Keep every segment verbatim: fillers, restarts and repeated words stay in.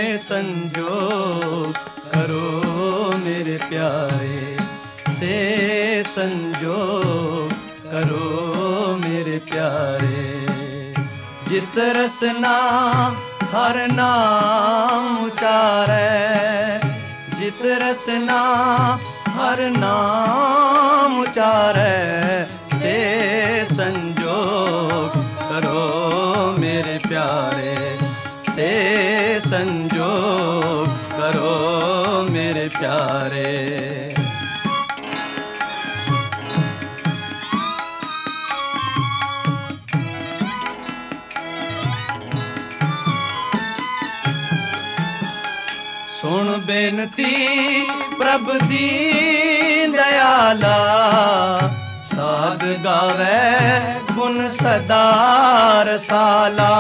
संजोग करो मेरे प्यारे, से संजोग करो मेरे प्यारे। जित रसना हर नाम उचारै, जित रसना हर नाम उचारै, से संजोग करो मेरे प्यारे, से संजोग करो मेरे प्यारे। सुन बेनती प्रभु दीन दयाला, साध गावे गुण सदा रसाला।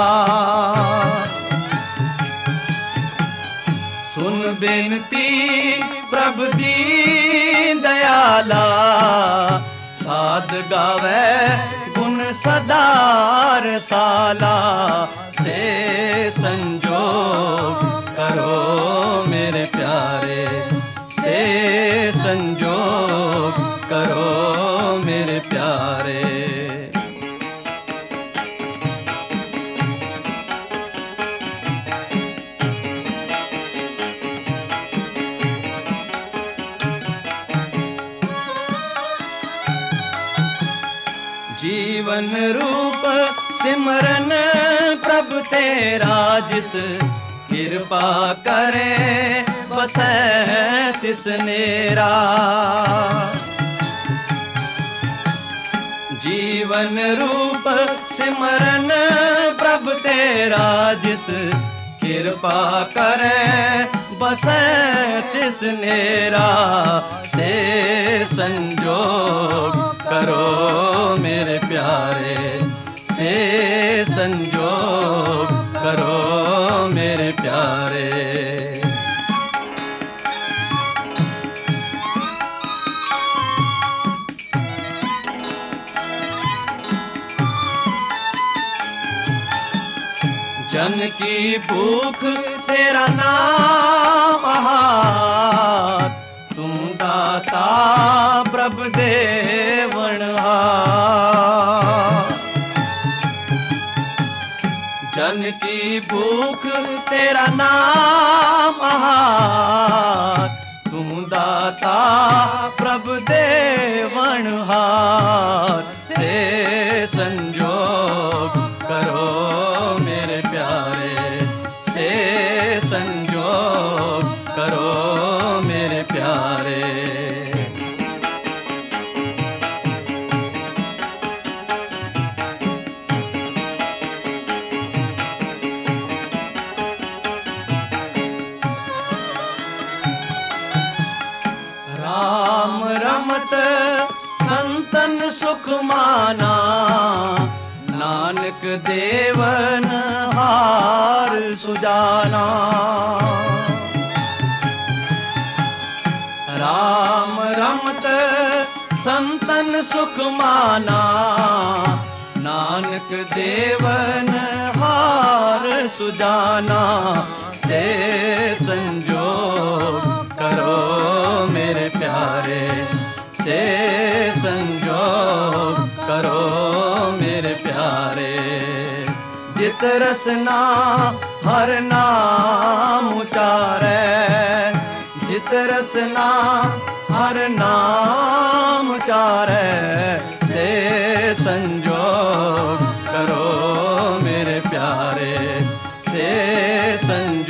सुन बेनती प्रभु दीन दयाला, साध गावे गुण सदा रसाला। से संजोग करो मेरे प्यारे, से संजोग करो मेरे प्यारे। जीवन रूप सिमरन प्रभु तेरा, जिस कृपा करे बसै तिस नेरा। जीवन रूप सिमरन प्रभु तेरा, जिस कृपा करे बसै तिस नेरा। से संजोग करो मेरे प्यारे, से संजोग करो मेरे प्यारे। जन की भूख तेरा नाम आहार, तुम दाता प्रभु देवनहार। जन की भूख तेरा नाम आहार, तुम दाता प्रभु देवनहार। से संजोग करो मेरे प्यारे, से संजोग करो मेरे प्यारे। राम रमत संतन सुख माना, नानक देवन हार सुजाना। राम रमत संतन सुख माना, नानक देवन हार सुजाना। से संजोग करो मेरे प्यारे, से संजोग करो मेरे प्यारे। जित रसना हर नाम उचारै, जित रसना हर नाम उचारै। से संजोग करो मेरे प्यारे, से संजोग